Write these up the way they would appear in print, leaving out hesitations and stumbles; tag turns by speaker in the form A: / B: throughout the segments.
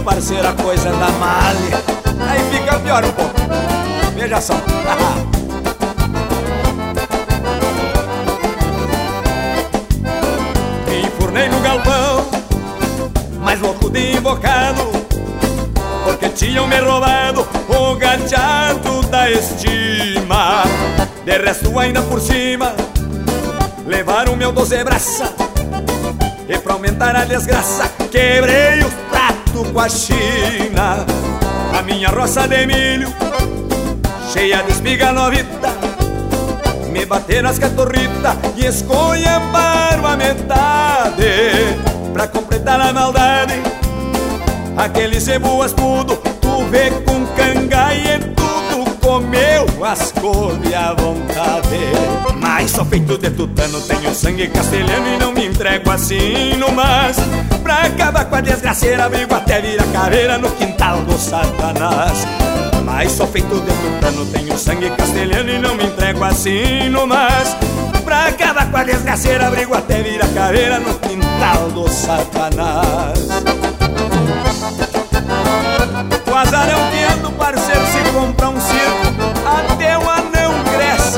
A: parceiro, a coisa anda mal. Aí fica pior um pouco. Veja só. Me enfurnei no galpão, mais louco de invocado, porque tinham me roubado o gateado da estima. De resto ainda por cima levaram meu 12 braça, e pra aumentar a desgraça quebrei os pratos com a China. A minha roça de milho cheia de espiga novita, me bateram as catorritas e escolhambaram a metade. Pra completar a maldade, aquele cebo aspudo, tu vê com cangaia e tudo comeu as couve à vontade. Mas sou feito de tutano, tenho sangue castelhano e não me entrego assim no mas. Pra acabar com a desgraceira, brigo até virar caveira no quintal do Satanás. Mas sou feito de tutano, tenho sangue castelhano e não me entrego assim no mas. Pra acabar com a desgraceira, brigo até virar caveira no quintal do Satanás. O azarão que anda, parceiro, se comprar um circo, até o anão cresce.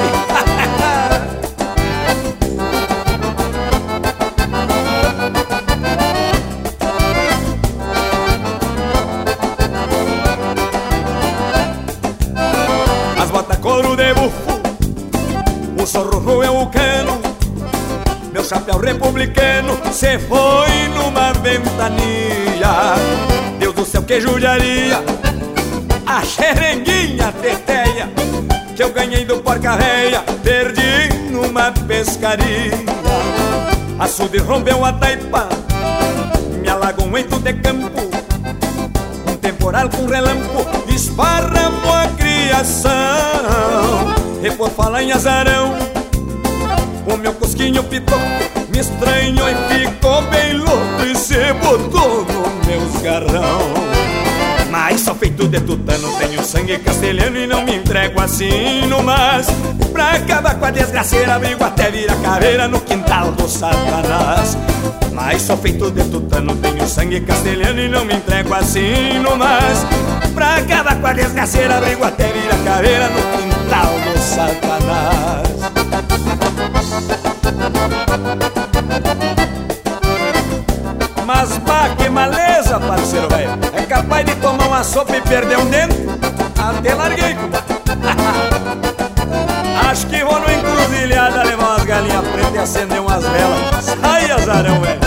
A: As botas couro de bufo, o sorro é o cano, meu chapéu republicano cê foi numa ventania. Deus do céu, que judiaria, a xerenguinha teteia que eu ganhei do porca véia, perdi numa pescaria. Açude rompeu a taipa, me alagou um eito de campo, um temporal com relampo esparramou a criação. E por falar em azarão, o meu cosquinho pitou, me estranhou e ficou bem louco e se botou no meus garrão. Mas sou feito de tutano, tenho sangue castelhano e não me entrego assim no mas. Pra acabar com a desgraceira, brigo até virar caveira no quintal do Satanás. Mas sou feito de tutano, tenho sangue castelhano e não me entrego assim no mas. Pra acabar com a desgraceira, brigo até virar caveira no quintal do Satanás. Mas bah, que maleza, parceiro velho, é capaz de tomar uma sopa e perder um dente? Até larguei, compadre. Acho que vou no encruzilhada levar umas galinhas pretas e acender umas velas. Sai, azarão, velho.